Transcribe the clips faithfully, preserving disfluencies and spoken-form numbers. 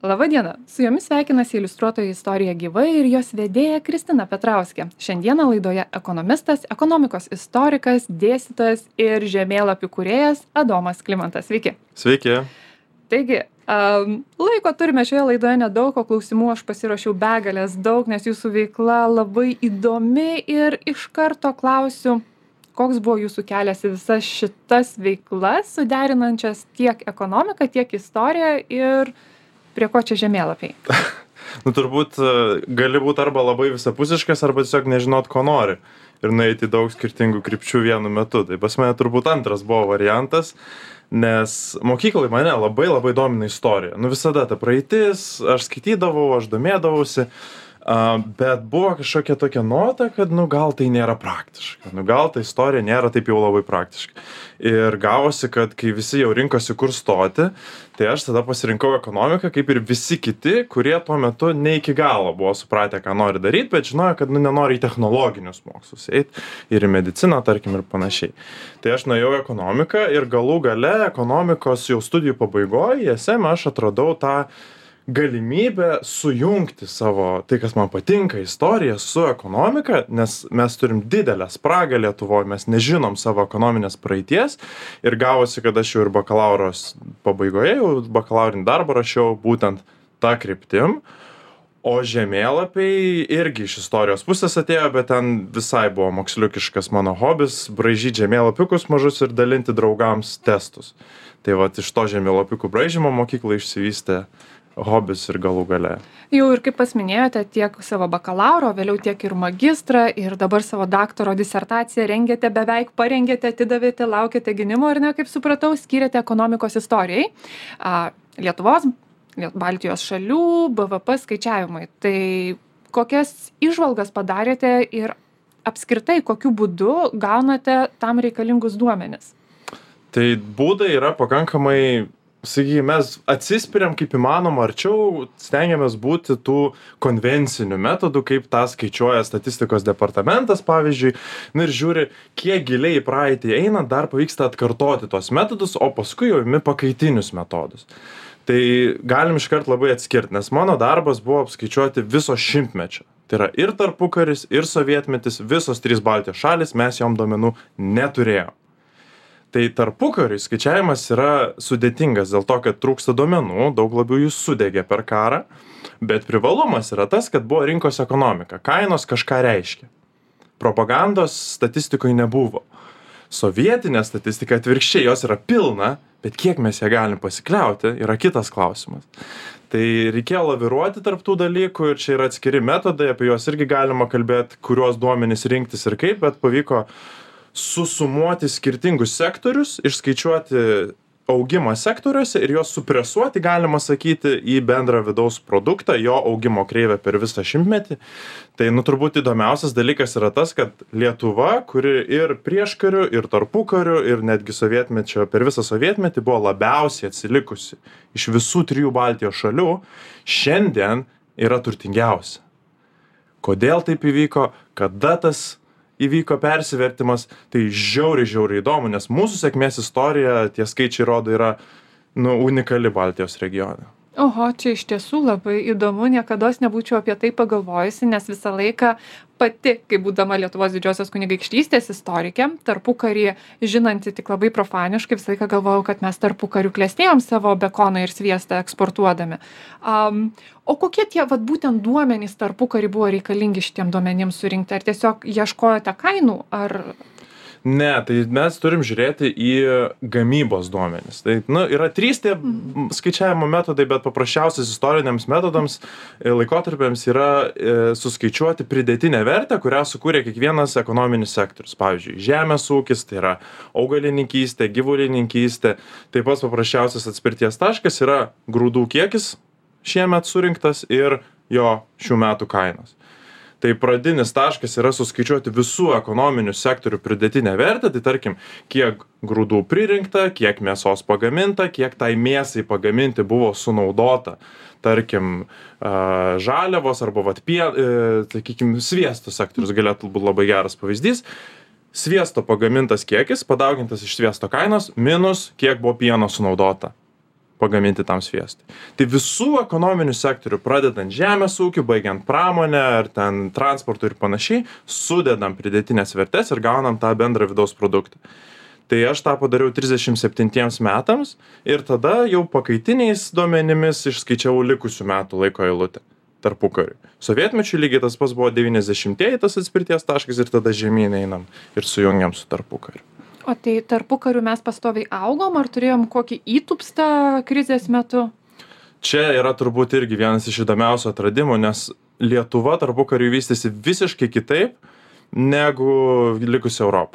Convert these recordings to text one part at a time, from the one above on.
Labadiena, su jumis sveikinasi iliustruotoji istorija gyvai ir jos vedėja Kristina Petrauskė. Šiandieną laidoje ekonomistas, ekonomikos istorikas, dėstytojas ir žemėlapių kūrėjas Adomas Klimantas. Sveiki. Sveiki. Taigi, um, laiko turime šioje laidoje nedaug, o klausimų aš pasirašiau begalės daug, nes jūsų veikla labai įdomi ir iš karto klausiu, koks buvo jūsų kelias į visas šitas veiklas, suderinančias tiek ekonomiką, tiek istoriją ir prie ko čia žemėlapiai? Nu, turbūt gali būti arba labai visapusiškas, arba tiesiog nežinot, ko nori. Ir nueiti daug skirtingų krypčių vienu metu. Tai pas mane turbūt antras buvo variantas, nes mokyklai mane labai labai domina istorija. Nu, visada ta praeitis, aš skaitydavau, aš domėdavausi, uh, bet buvo kažkokia tokia nota, kad, nu, gal tai nėra praktiška. Nu, gal ta istorija nėra taip jau labai praktiška. Ir gavosi, kad kai visi jau rinkosi kur stoti, tai aš tada pasirinkau ekonomiką, kaip ir visi kiti, kurie tuo metu ne iki galo buvo supratę, ką nori daryti, bet žinojo, kad nu, nenori į technologinius mokslus eiti ir į mediciną, tarkim, ir panašiai. Tai aš nuėjau į ekonomiką ir galų gale ekonomikos jau studijų pabaigoje, I S M, aš atradau tą galimybę sujungti savo, tai kas man patinka, istoriją su ekonomika, nes mes turim didelę spragą Lietuvoje, mes nežinom savo ekonominės praeities ir gavosi, kad aš jau ir bakalauros pabaigoje, jau bakalaurinį darbą rašiau būtent tą kryptim, o žemėlapiai irgi iš istorijos pusės atėjo, bet ten visai buvo moksliukiškas mano hobis, braižyti žemėlapiukus mažus ir dalinti draugams testus. Tai vat iš to žemėlapiukų braižymo mokykla išsivystė hobis ir galų gale. Jau ir kaip pas minėjote, tiek savo bakalauro, vėliau tiek ir magistrą, ir dabar savo daktaro disertaciją rengėte, beveik parengėte, atidavėte, laukėte gynimo ir, ne, kaip supratau, skyrėte ekonomikos istorijai. A, Lietuvos, Baltijos šalių, B V P skaičiavimai. Tai kokias įžvalgas padarėte ir apskritai kokiu būdu gaunate tam reikalingus duomenis? Tai būdai yra pakankamai, sakykime, mes atsispiriam kaip įmanoma arčiau, stengiamės būti tų konvencinių metodų, kaip tą skaičiuoja statistikos departamentas, pavyzdžiui, nu, ir žiūri, kiek giliai į praeitį einant dar pavyksta atkartoti tos metodus, o paskui jau imi pakaitinius metodus. Tai galim iškart labai atskirti, nes mano darbas buvo apskaičiuoti viso šimtmečio. Tai yra ir tarpukaris, ir sovietmetis, visos trys Baltijos šalis, mes jom duomenų neturėjom. Tai tarpukariui skaičiavimas yra sudėtingas dėl to, kad trūksta duomenų, daug labiau jų sudegė per karą, bet privalumas yra tas, kad buvo rinkos ekonomika, kainos kažką reiškia. Propagandos statistikoje nebuvo. Sovietinė statistika atvirkščiai, jos yra pilna, bet kiek mes ją galim pasikliauti, yra kitas klausimas. Tai reikėjo laviruoti tarp tų dalykų ir čia yra atskiri metodai, apie juos irgi galima kalbėti, kuriuos duomenys rinktis ir kaip, bet pavyko susumuoti skirtingus sektorius, išskaičiuoti augimą sektoriuose ir juos supresuoti, galima sakyti, į bendrą vidaus produktą, jo augimo kreivę per visą šimtmetį. Tai, nu, turbūt įdomiausias dalykas yra tas, kad Lietuva, kuri ir prieškariu, ir tarpukariu, ir netgi sovietmečio, per visą sovietmetį buvo labiausiai atsilikusi iš visų trijų Baltijos šalių, šiandien yra turtingiausia. Kodėl taip įvyko, kada tas įvyko persivertimas, tai žiauriai, žiauriai įdomu, nes mūsų sėkmės istorija, tie skaičiai rodo, yra, nu, unikali Baltijos regione. Oho, čia iš tiesų labai įdomu, niekados nebūčiau apie tai pagalvojusi, nes visą laiką pati, kaip būdama Lietuvos didžiosios kunigaikštystės istorikė, tarpukarį žinanti tik labai profaniškai, visą laiką galvojau, kad mes tarpukariu klestėjom savo bekoną ir sviestą eksportuodami. Um, o kokie tie, vat, būtent duomenys tarpukarį buvo reikalingi šitiem duomenims surinkti? Ar tiesiog ieškojote kainų, ar... Ne, tai mes turim žiūrėti į gamybos duomenis. Tai, nu, yra trys tie skaičiavimo metodai, bet paprasčiausias istoriniams metodams laikotarpiams yra e, suskaičiuoti pridėtinę vertę, kurią sukūrė kiekvienas ekonominis sektorius. Pavyzdžiui, žemės ūkis, tai yra augalininkystė, gyvulininkystė. Taip pat paprasčiausias atspirties taškas yra grūdų kiekis šiemet surinktas ir jo šių metų kainos. Tai pradinis taškas yra suskaičiuoti visų ekonominių sektorių pridėtinę vertę, tai tarkim, kiek grūdų pririnkta, kiek mėsos pagaminta, kiek tai mėsai pagaminti buvo sunaudota. Tarkim, žaliavos arba, vat, pie, sakykim, sviesto sektorius galėtų būti labai geras pavyzdys. Sviesto pagamintas kiekis, padaugintas iš sviesto kainos, minus kiek buvo pieno sunaudota. pagaminti tam sviestui. Tai visų ekonominių sektorių, pradedant žemės ūkiu, baigiant pramonę ar ten transportu ir panašiai, sudedam pridėtinės vertės ir gaunam tą bendrą vidaus produktą. Tai aš tą padariau trisdešimt septintiems metams ir tada jau pakaitiniais duomenimis išskaičiavau likusių metų laiko eilutę tarpukariu. Sovietmečiu lygiai tas pats buvo devyniasdešimtieji tas atspirties taškas ir tada žemyn einam ir sujungiam su tarpukariu. O tai tarpukariu mes pastoviai augom, ar turėjom kokį įtūpstą krizės metu? Čia yra turbūt irgi vienas iš įdomiausių atradimų, nes Lietuva tarpukariu vystėsi visiškai kitaip negu likusi Europa.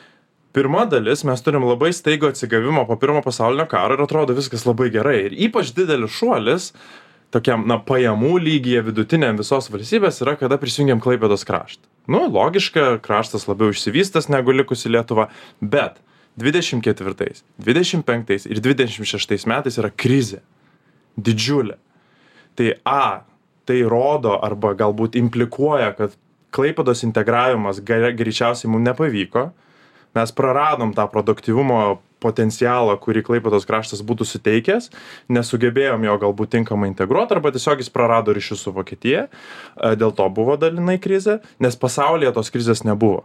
Pirma dalis, mes turim labai staigų atsigavimą po pirmo pasaulinio karo ir atrodo viskas labai gerai. Ir ypač didelis šuolis tokiam, na, pajamų lygyje vidutiniam visos valstybės yra, kada prisijungiam Klaipėdos kraštą. Nu, logiška, kraštas labiau išsivystęs negu likusi Lietuva, bet dvidešimt ketvirtais, dvidešimt penktais ir dvidešimt šeštais metais yra krizė. Didžiulė. Tai A, tai rodo arba galbūt implikuoja, kad Klaipėdos integravimas greičiausiai mums nepavyko. Mes praradom tą produktyvumo potencialą, kurį Klaipėdos kraštas būtų suteikęs, nesugebėjom jo galbūt tinkamai integruoti, arba tiesiog jis prarado ryšius su Vokietija, dėl to buvo dalinai krizė, nes pasaulyje tos krizės nebuvo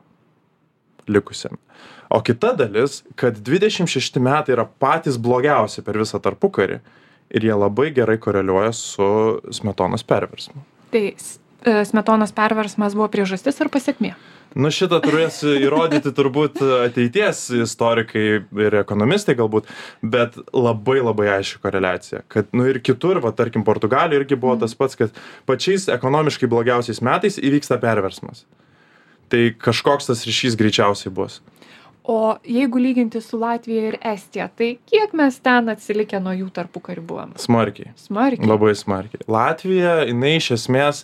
likusiam. O kita dalis, kad dvidešimt šešti metai yra patys blogiausi per visą tarpukarį ir jie labai gerai koreliuoja su Smetonos perversmu. Tai Smetonos perversmas buvo priežastis ar pasekmė? Nu, šitą turės įrodyti turbūt ateities istorikai ir ekonomistai galbūt, bet labai labai aiški koreliacija, kad, nu, ir kitur, va, tarkim, Portugalijoje irgi buvo tas pats, kad pačiais ekonomiškai blogiausiais metais įvyksta perversmas. Tai kažkoks tas ryšys greičiausiai bus. O jeigu lyginti su Latvija ir Estija, tai kiek mes ten atsilikę nuo jų tarpukariu buvom? Smarkiai. Smarkiai. Labai smarkiai. Latvija, jinai iš esmės,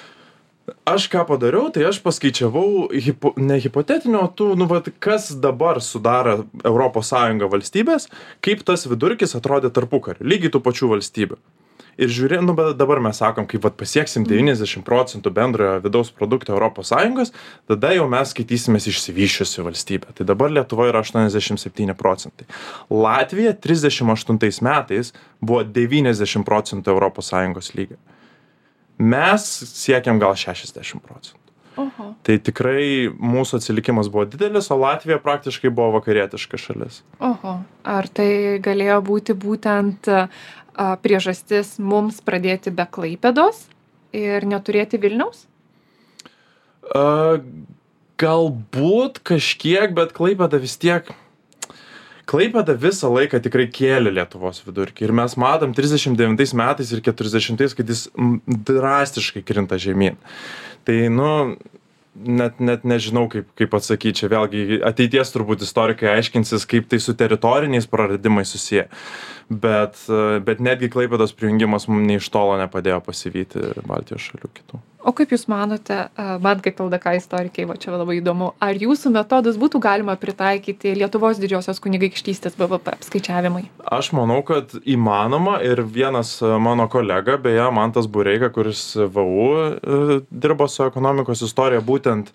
aš ką padariau, tai aš paskaičiavau hipo, ne hipotetinio, tų, nu, vat, kas dabar sudaro Europos Sąjungą valstybės, kaip tas vidurkis atrodė tarpukariu, lygiai tų pačių valstybių. Ir žiūrė, nu, bet dabar mes sakom, kaip vat, pasieksim devyniasdešimt procentų bendrojo vidaus produkto Europos Sąjungos, tada jau mes skaitysimės išsivysčiusi valstybė. Tai dabar Lietuva yra aštuoniasdešimt septyni procentai. Latvija trisdešimt aštuntais metais buvo devyniasdešimt procentų Europos Sąjungos lygio. Mes siekiam gal šešiasdešimt procentų. Oho. Tai tikrai mūsų atsilikimas buvo didelis, o Latvija praktiškai buvo vakarietiška šalis. Oho. Ar tai galėjo būti būtent a, priežastis mums pradėti be Klaipėdos ir neturėti Vilniaus? A, galbūt kažkiek, bet Klaipėda vis tiek... Klaipėda visą laiką tikrai kėlė Lietuvos vidurkį ir mes matom trisdešimt devintais metais ir keturiasdešimtais, kad jis drastiškai krinta žemyn. Tai, nu, net, net nežinau, kaip, kaip atsakyti, čia vėlgi ateities turbūt istorikai aiškinsis, kaip tai su teritoriniais praradimais susiję. Bet, bet netgi Klaipėdos prijungimas mums nei iš tolo nepadėjo pasivyti Baltijos šalių kitų. O kaip Jūs manote, man kaip L D K istorikai, va čia labai įdomu, ar Jūsų metodus būtų galima pritaikyti Lietuvos didžiosios kunigaikštystės B V P apskaičiavimai? Aš manau, kad įmanoma ir vienas mano kolega, beje, Mantas Bureika, kuris V U dirbo su ekonomikos istorija, būtent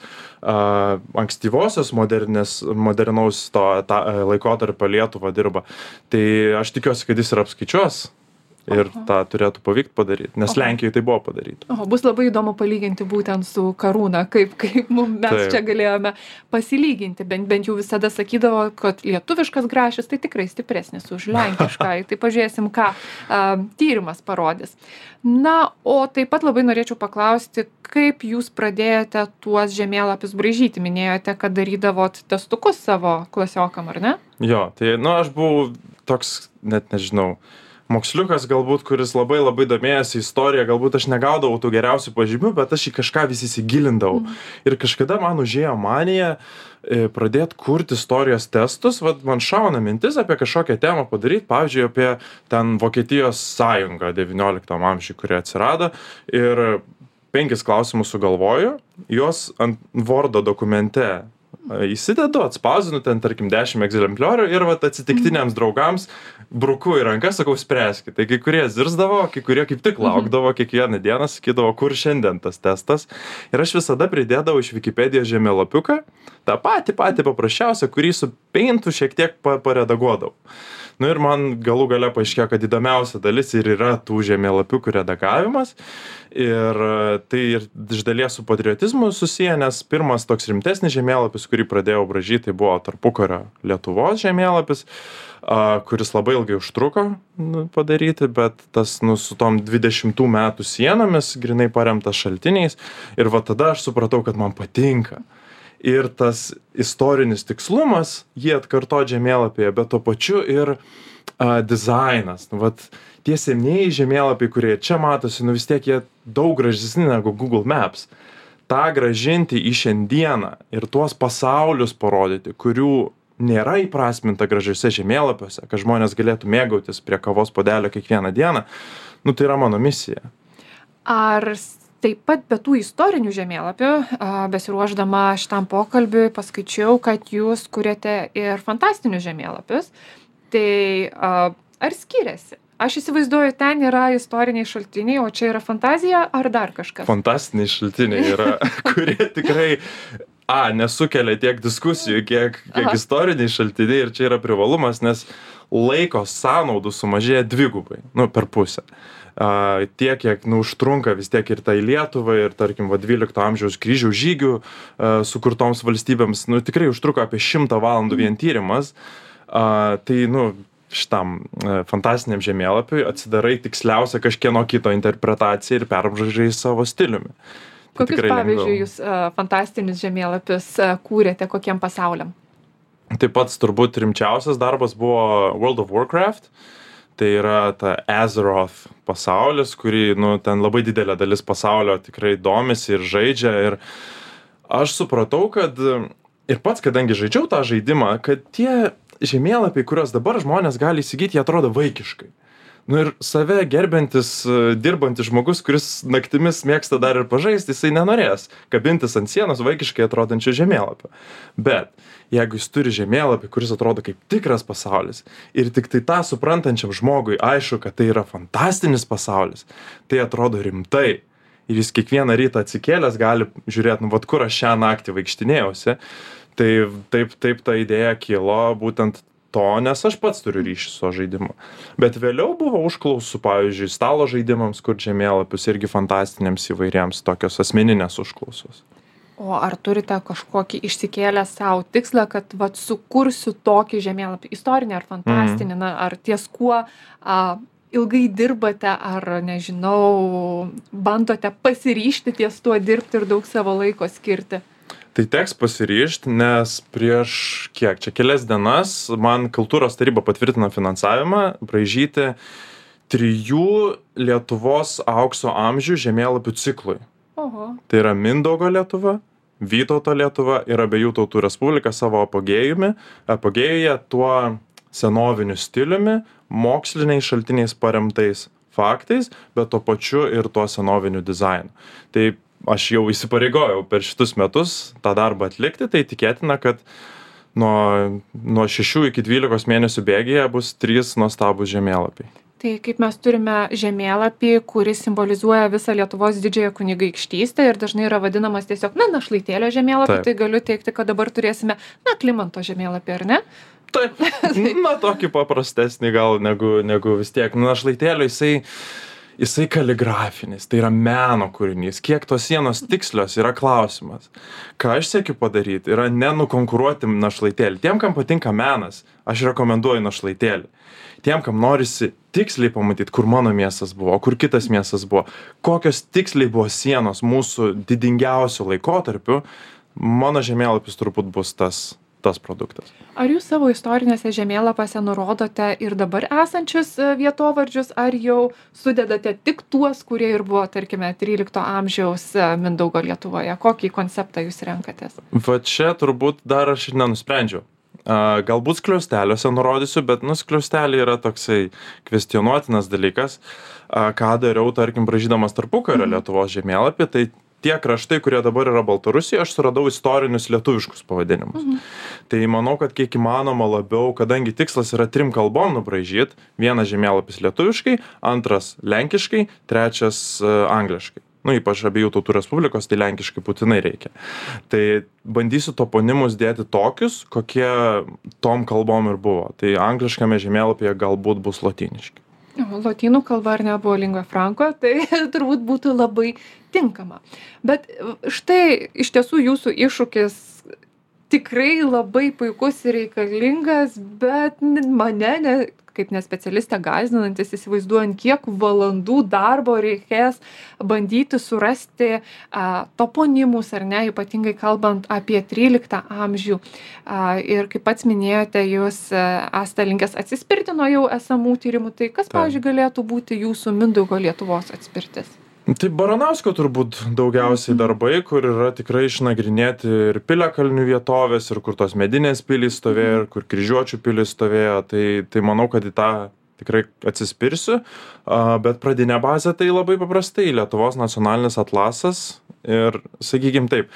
uh, ankstyvosios modernės, modernaus to ta, laikotarpio Lietuvą dirba. Tai aš tikiuosi, kad jis ir apskaičiuos. Ir Aha. tą turėtų pavykti padaryti, nes Aha. Lenkijoje tai buvo padaryti. Oho, bus labai įdomu palyginti būtent su Karūna, kaip, kaip mes Taip. Čia galėjome pasilyginti. Bent, bent jau visada sakydavo, kad lietuviškas grašis tai tikrai stipresnis už lenkišką. Tai pažiūrėsim, ką uh, tyrimas parodys. Na, o taip pat labai norėčiau paklausti, kaip Jūs pradėjote tuos žemėlapius braižyti. Minėjote, kad darydavot testukus savo klasiokam, ar ne? Jo, tai, nu, aš buvau toks, net nežinau, moksliukas galbūt, kuris labai labai domėjasi istoriją, galbūt aš negaudavau tų geriausių pažymių, bet aš į kažką vis įsigilindavau. Mm. Ir kažkada man užėjo manija e, pradėti kurti istorijos testus, vat man šauna mintis apie kažkokią temą padaryti, pavyzdžiui, apie ten Vokietijos sąjungą devynioliktam amžiui, kuri atsirado. Ir penkis klausimus sugalvoju, juos ant Wordo dokumente įsidedu, atspausdinu ten, tarkim, dešimt egzempliorių ir vat atsitiktiniams draugams bruku į rankas, sakau, spręskit. Tai kai kurie zirzdavo, kai kurie kaip tik laukdavo, kiekvieną dieną sakydavo, kur šiandien tas testas. Ir aš visada pridėdavau iš Wikipedijos žemėlapiuką, tą patį patį paprasčiausią, kurį su peintu šiek tiek paredaguodavau. Nu ir man galų gale paaiškėjo, kad įdomiausia dalis ir yra tų žemėlapiukų redagavimas. Ir tai ir iš dalies su patriotizmu susiję, nes pirmas toks rimtesnis žemėlapis, kurį pradėjau braižyti, tai buvo tarpukario Lietuvos žemėlapis, a, kuris labai ilgai užtruko nu, padaryti, bet tas nu, su tom dvidešimtų metų sienomis, grinai paremtas šaltiniais. Ir va tada aš supratau, kad man patinka. Ir tas istorinis tikslumas, jį atkarto žemėlapyje, bet tuo pačiu ir a, dizainas. Nu, vat, tie senieji žemėlapiai, kurie čia matosi, nu vis tiek jie daug gražesni negu Google Maps. Ta gražinti į šiandieną ir tuos pasaulius parodyti, kurių nėra įprasminta gražiuose žemėlapiuose, kad žmonės galėtų mėgautis prie kavos puodelio kiekvieną dieną, nu tai yra mano misija. Ar taip pat be tų istorinių žemėlapių, besiruošdama šitam pokalbiui, paskaičiau, kad jūs kuriate ir fantastinius žemėlapius. Tai ar skiriasi? Aš įsivaizduoju, ten yra istoriniai šaltiniai, o čia yra fantazija ar dar kažkas? Fantastiniai šaltiniai yra, kurie tikrai A, nesukelia tiek diskusijų, kiek, kiek istoriniai šaltiniai ir čia yra privalumas, nes laiko sąnaudų sumažėja dvigubai, nu, per pusę. Uh, tiek, kiek nu, užtrunka vis tiek ir tai Lietuvai, ir tarkim, va, dvylikto amžiaus kryžiaus žygių uh, sukurtoms valstybėms, nu, tikrai užtruko apie šimtą valandų vien tyrimas. Uh, tai, nu, šitam uh, fantastiniam žemėlapiui atsidarai tiksliausia kažkieno kito interpretaciją ir perbraižai savo stiliumi. Tai kokius, pavyzdžiui, jūs uh, fantastinius žemėlapius uh, kūrėte kokiem pasauliam? Taip pat turbūt rimčiausias darbas buvo World of Warcraft. Tai yra ta Azeroth pasaulis, kurį, nu, ten labai didelė dalis pasaulio tikrai domisi ir žaidžia. Ir aš supratau, kad ir pats, kadangi žaidžiau tą žaidimą, kad tie žemėlapiai, kuriuos dabar žmonės gali įsigyti, jie atrodo vaikiškai. Nu ir save gerbiantis, dirbantis žmogus, kuris naktimis mėgsta dar ir pažaisti, jisai nenorės kabintis ant sienos vaikiškai atrodančio žemėlapio. Bet jeigu jis turi žemėlapį, kuris atrodo kaip tikras pasaulis ir tik tai tą suprantančiam žmogui aišku, kad tai yra fantastinis pasaulis, tai atrodo rimtai. Ir jis kiekvieną rytą atsikėlęs gali žiūrėti, nu, vat kur aš šią naktį vaikštinėjausi. Tai taip, taip ta idėja kilo būtent to, nes aš pats turiu ryšį su žaidimu. Bet vėliau buvo užklausų, pavyzdžiui, stalo žaidimams, kur žemėlapius irgi fantastiniams įvairiems tokios asmeninės užklausos. O ar turite kažkokį išsikėlę savo tikslą, kad vat sukursiu tokį žemėlapį, istorinį ar fantastinį, mm. na, ar ties kuo a, ilgai dirbate, ar, nežinau, bandote pasiryžti ties tuo dirbti ir daug savo laiko skirti? Tai teks pasiryžti, nes prieš kiek, čia kelias dienas man kultūros taryba patvirtino finansavimą braižyti trijų Lietuvos aukso amžių žemėlapių ciklui. Oho. Tai yra Mindaugo Lietuva, Vytauto Lietuva ir Abiejų tautų Respublika savo apogėjumi, apogėjuje tuo senoviniu stiliumi, moksliniais šaltiniais paremtais faktais, bet tuo pačiu ir tuo senoviniu dizainu. Tai aš jau įsipareigojau per šitus metus tą darbą atlikti, tai tikėtina, kad nuo, nuo šešių iki dvylikos mėnesių bėgyje bus trys nuostabūs žemėlapiai. Tai kaip mes turime žemėlapį, kuris simbolizuoja visą Lietuvos didžiąją kunigaikštystę ir dažnai yra vadinamas tiesiog, na, našlaitėlio žemėlapį, tai galiu teikti, kad dabar turėsime, na, Klimanto žemėlapį, ar ne? Taip, na, tokį paprastesnį gal negu, negu vis tiek. Nu, našlaitėlio jisai, jisai kaligrafinis, tai yra meno kūrinys. Kiek tos sienos tikslios yra klausimas. Ką aš siekiu padaryti, yra nenukonkuruoti našlaitėlį. Tiem, kam patinka menas, aš rekomenduoju našlaitėlį. Tiem, kam norisi tiksliai pamatyti, kur mano miestas buvo, kur kitas miestas buvo, kokios tiksliai buvo sienos mūsų didingiausių laikotarpių, mano žemėlapis turbūt bus tas, tas produktas. Ar jūs savo istorinėse žemėlapiuose nurodote ir dabar esančius vietovardžius, ar jau sudedate tik tuos, kurie ir buvo, tarkime, trylikto amžiaus Mindaugo Lietuvoje? Kokį konceptą jūs renkatės? Va čia turbūt dar aš ir nenusprendžiau. Uh, galbūt skliausteliuose nurodysiu, bet nu skliausteliai yra toksai kvestionuotinas dalykas. Uh, ką dariau, tarkim, braižydamas tarpukario mm. Lietuvos žemėlapį, tai tie kraštai, kurie dabar yra Baltarusijoje, aš suradau istorinius lietuviškus pavadinimus. Mm. Tai manau, kad kiek įmanoma labiau, kadangi tikslas yra trim kalbom nubraižyti, vienas žemėlapis lietuviškai, antras lenkiškai, trečias uh, angliškai. Nu, ypač abiejų tautų respublikos, tai lenkiškai būtinai reikia. Tai bandysiu toponimus dėti tokius, kokie tom kalbom ir buvo. Tai angliškame žemėlapyje galbūt bus lotyniški. Lotynų kalba ar nebuvo lingua franco, tai turbūt būtų labai tinkama. Bet štai iš tiesų jūsų iššūkis tikrai labai puikus ir reikalingas, bet mane ne, kaip nespecialistė gąsdinantis, įsivaizduojant, kiek valandų darbo reikės bandyti surasti a, toponimus, ar ne, ypatingai kalbant apie tryliktą amžių. A, ir kaip pats minėjote, jūs a, esate linkęs atsispirti nuo jau esamų tyrimų. Tai kas, pavyzdžiui, galėtų būti jūsų Mindaugo Lietuvos atspirtis? Tai Baranausko turbūt daugiausiai darbai, kur yra tikrai išnagrinėti ir piliakalnių vietovės, ir kur tos medinės pilys stovėjo, ir kur kryžiuočių pilys stovėjo. Tai, tai manau, kad į tą tikrai atsispirsiu. Bet pradinė bazė tai labai paprastai Lietuvos nacionalinis atlasas. Ir sakykim taip,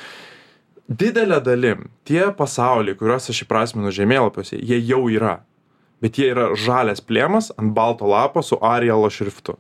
didelė dalim tie pasauliai, kuriuos aš įprasminu žemėlapiuose, jie jau yra. Bet jie yra žalias plėmas ant balto lapo su Arialo šriftu.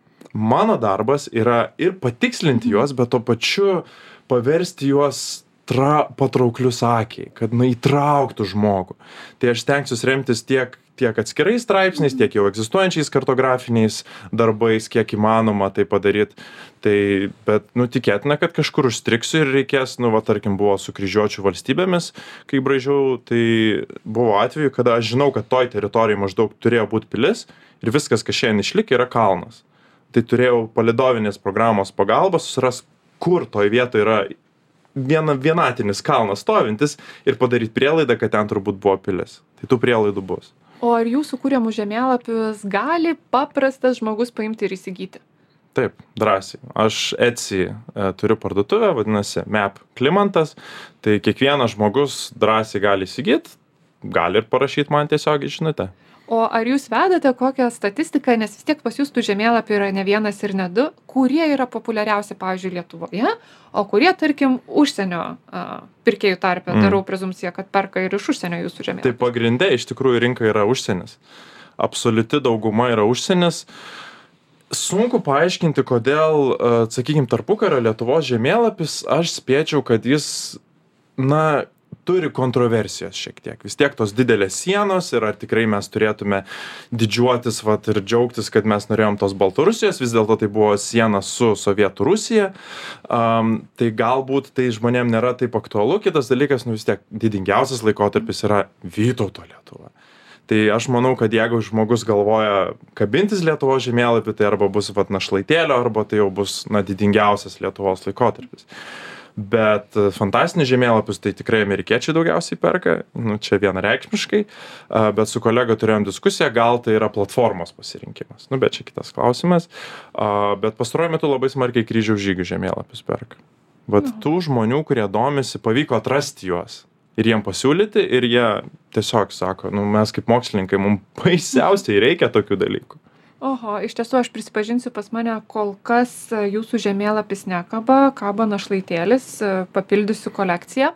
Mano darbas yra ir patikslinti juos, bet tuo pačiu paversti juos tra, patrauklius akiai, kad na įtrauktų žmogų. Tai aš stengsiuosi remtis tiek, tiek atskirais straipsniais, tiek jau egzistuojančiais kartografiniais darbais, kiek įmanoma tai padaryti. Tai, bet, nu, tikėtina, kad kažkur užstriksiu ir reikės, nu, va, tarkim, buvo su kryžiuočių valstybėmis, kai braižiau, tai buvo atveju, kada aš žinau, kad toj teritorijai maždaug turėjo būti pilis ir viskas, kas šiandien išlikę, yra kalnas. Tai turėjau palidovinės programos pagalbą susiras, kur toj vietoje yra viena, vienatinis kalnas stovintis ir padaryti prielaidą, kad ten turbūt buvo pilis. Tai tų prielaidų bus. O ar jūsų kūriamų žemėlapius gali paprastas žmogus paimti ir įsigyti? Taip, drąsiai. Aš Etsy e, turiu parduotuvę, vadinasi Map Klimantas. Tai kiekvienas žmogus drąsiai gali įsigyti, gali ir parašyti man tiesiog žinutę. O ar jūs vedate kokią statistiką, nes vis tiek pas jūs tų žemėlapių yra ne vienas ir ne du, kurie yra populiariausi, pavyzdžiui, Lietuvoje, o kurie, tarkim, užsienio a, pirkėjų tarpe, mm. darau prezumciją, kad perka ir iš užsienio jūsų žemėlapių? Tai pagrinde iš tikrųjų rinka yra užsienis. Absoliuti dauguma yra užsienis. Sunku paaiškinti, kodėl, sakykime, tarpukario Lietuvos žemėlapis, aš spėčiau, kad jis, na, turi kontroversijos šiek tiek. Vis tiek tos didelės sienos ir ar tikrai mes turėtume didžiuotis vat, ir džiaugtis, kad mes norėjom tos Baltarusijos, vis dėlto tai buvo siena su Sovietų Rusija. Um, tai galbūt tai žmonėm nėra taip aktualu. Kitas dalykas, nu vis tiek didingiausias laikotarpis yra Vytauto Lietuva. Tai aš manau, kad jeigu žmogus galvoja kabintis Lietuvos žemėlapį, tai arba bus vat, Našlaitėlio, arba tai jau bus na, didingiausias Lietuvos laikotarpis. Bet fantastinius žemėlapius tai tikrai amerikiečiai daugiausiai perka, nu, čia vienareikšmiškai, bet su kolega turėjom diskusiją, gal tai yra platformos pasirinkimas, nu, bet čia kitas klausimas, bet pastaruoju metu labai smarkiai kryžiaus žygių žemėlapius perka. Vat tų žmonių, kurie domisi, pavyko atrasti juos ir jiem pasiūlyti ir jie tiesiog sako, nu, mes kaip mokslininkai, mums baisiausiai reikia tokių dalykų. Oho, iš tiesų aš prisipažinsiu, pas mane kol kas jūsų žemėlapis nekaba, kaba Našlaitėlis, papildysiu kolekciją.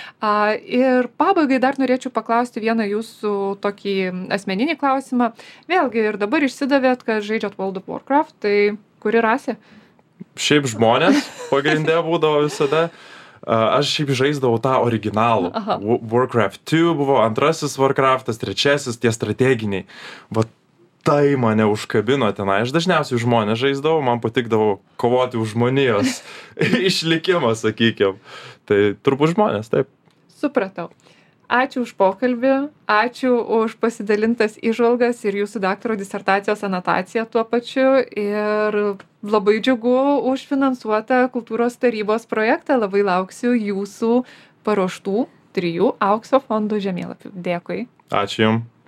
Ir pabaigai dar norėčiau paklausti vieną jūsų tokį asmeninį klausimą. Vėlgi ir dabar išsidavėt, kad žaidžiat World of Warcraft, tai kuri rasė? Šiaip žmonės pagrindė būdavo visada. Aš šiaip žaisdavau tą originalų. Aha. Warcraft du buvo antrasis Warcraftas, trečiasis, tie strateginiai. Vat tai mane užkabino tenai. Aš dažniausiai žmonės žaisdavau, man patikdavo kovoti už žmonijos išlikimą, sakykim. Tai turbūt žmonės, taip. Supratau. Ačiū už pokalbį, ačiū už pasidalintas įžvalgas ir jūsų daktaro disertacijos anotaciją tuo pačiu. Ir labai džiugu už finansuotą kultūros tarybos projektą. Labai lauksiu jūsų paruoštų trijų aukso fondų žemėlapių. Dėkui. Ačiū jums.